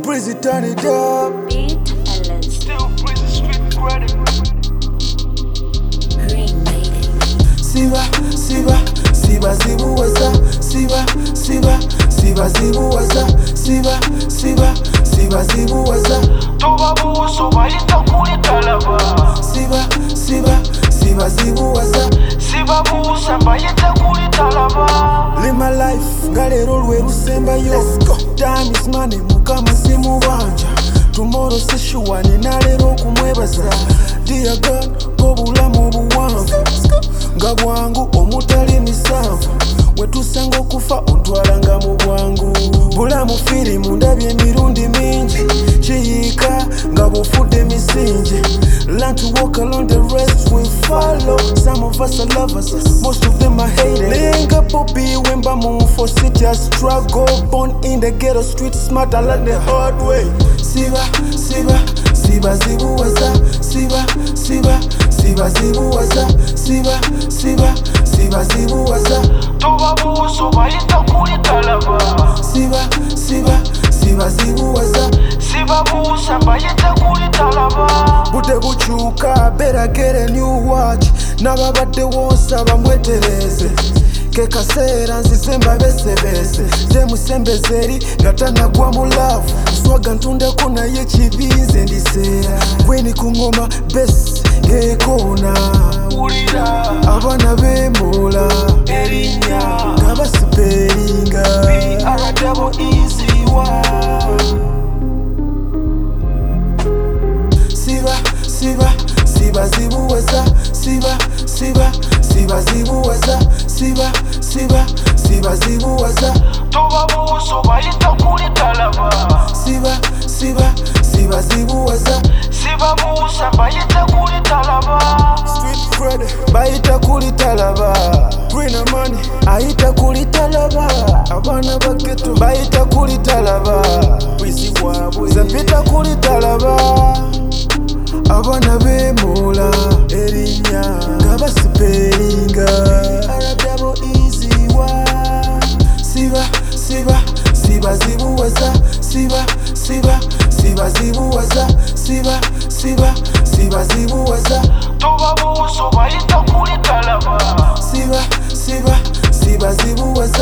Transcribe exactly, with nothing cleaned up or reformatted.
Breezy turn it up. Beat Ellis. Still Breezy street credit. Green Lady. Siba, siba, siba zibuwaza. Siba, siba, siba zibuwaza. Siba, siba, siba zibuwaza. Toba buso bayita kuli talaba. Siba, siba, siba zibuwaza. Siba busa bayita kuli talaba. Live my life, ngalero lwe lusembayo. Time is money, mukama simubanja. Tomorrow sishuwa ninalero kumwebaza. Dear God, obulamu obuwanvu nga bwangu omutali misanvu. Wetusanga okufa ontwalanga mu bwangu. Bulamu firimu ndabye emirundi mingi. Kiyiika nga bw'ofudde misingi. Learn to walk along, the rest will follow. Some of us are lovers, most of them are haters. Lenga popi wemba mumfo city a struggle. Born in the ghetto street smart, I learned the hard way. Siba, siba, siba zibuwaza. Siba, siba, siba zibuwaza. Siba, siba, siba zibuwaza. Toba buso bayita kuli talaba. Siba, siba, siba zibuwaza. Siba busa bayita kuli talaba. Budde bukyuka, better get a new watch. N'ababadde wonsaba mwetereze. Ke kaseera nzize mbabesebese. Nze musembeze eri nga tannagwa mu laavu. Swaga ntundeko naye kibize ndiseera. Bweni ku ngoma besi ng'ekoona. Wulira Abaana b'emoola erinnya nga basiperinga. B R double easy one. Siba, siba, siba zibuwaza. Siba, siba, siba zibuwaza. Siba, siba, siba zibuwaza. Toba buso bayita kuli talaba. Siba, siba, siba zibuwaza. Siba busa bayita kuli talaba. Street credit bayita kuli talaba. Green money ayita kuli talaba. Abaana ba ghetto bayita kuli talaba. Bwisi bwabwe zapita kuli talaba. Abaana b'emoola erinnya nga basiperinga. R double easy one. Siba, siba, siba zibuwaza. Siba, siba, siba zibuwaza. Siba, siba, siba zibuwaza. Toba buso bayita kuli talaba. Siba, siba, siba zibuwaza.